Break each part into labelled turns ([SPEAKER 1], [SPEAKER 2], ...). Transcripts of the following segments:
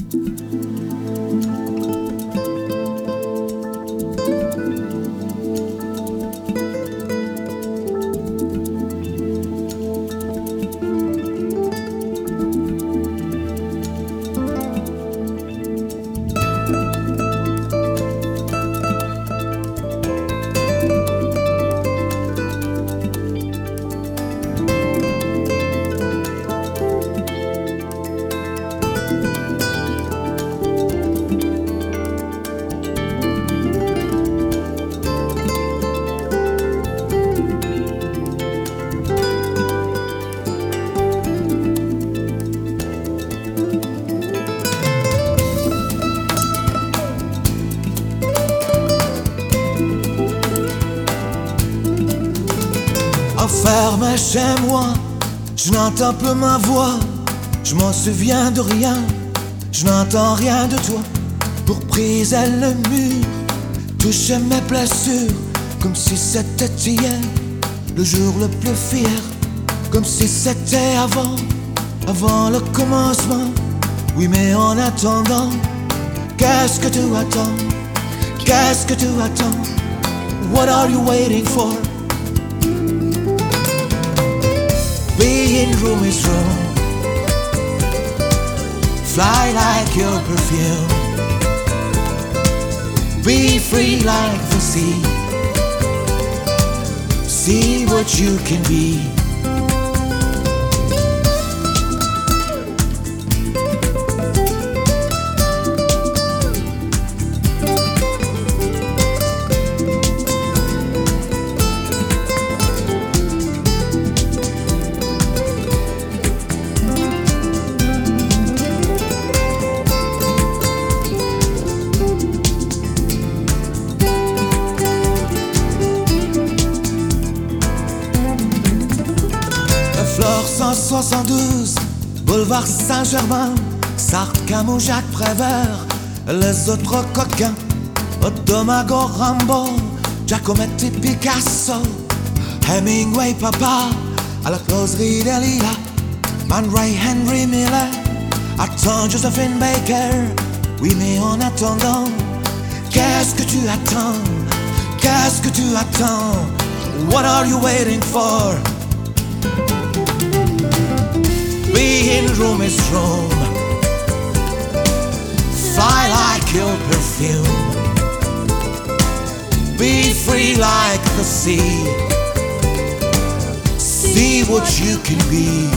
[SPEAKER 1] Ferme chez moi, je n'entends plus ma voix, je m'en souviens de rien, je n'entends rien de toi. Pour briser le mur, toucher mes blessures, comme si c'était hier, le jour le plus fier, comme si c'était avant le commencement. Oui mais en attendant, qu'est-ce que tu attends? Qu'est-ce que tu attends? What are you waiting for? Being room is room. Fly like your perfume. Be free like the sea. See what you can be. Flore 172, boulevard Saint-Germain, Sartre, Camus, Jacques Prévert, les autres coquins, Otomago, Rambo, Giacometti, Picasso, Hemingway, Papa, à la closerie d'Elia, Man Ray, Henry Miller, attends Josephine Baker. Oui mais en attendant, qu'est-ce que tu attends? Qu'est-ce que tu attends? What are you waiting for? Being room is room. Fly like your perfume. Be free like the sea. See what you can be.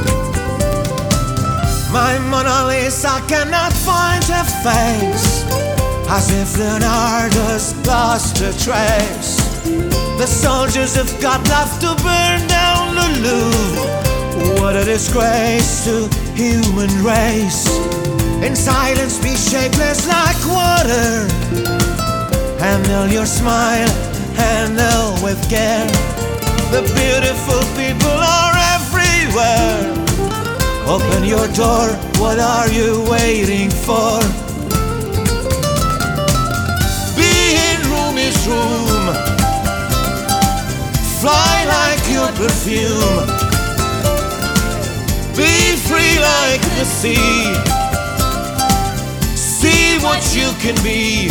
[SPEAKER 1] My Mona Lisa cannot find her face, as if Leonardo's lost a trace. The soldiers have got left to burn down the Louvre. What a disgrace to human race. In silence be shapeless like water. Handle your smile, handle with care. The beautiful people are everywhere. Open your door, what are you waiting for? Being room is room. Fly like your perfume. Be free like the sea. See what you can be.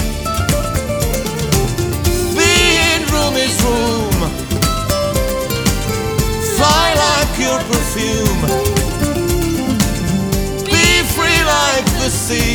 [SPEAKER 1] Being room is room. Fly like your perfume. Be free like the sea.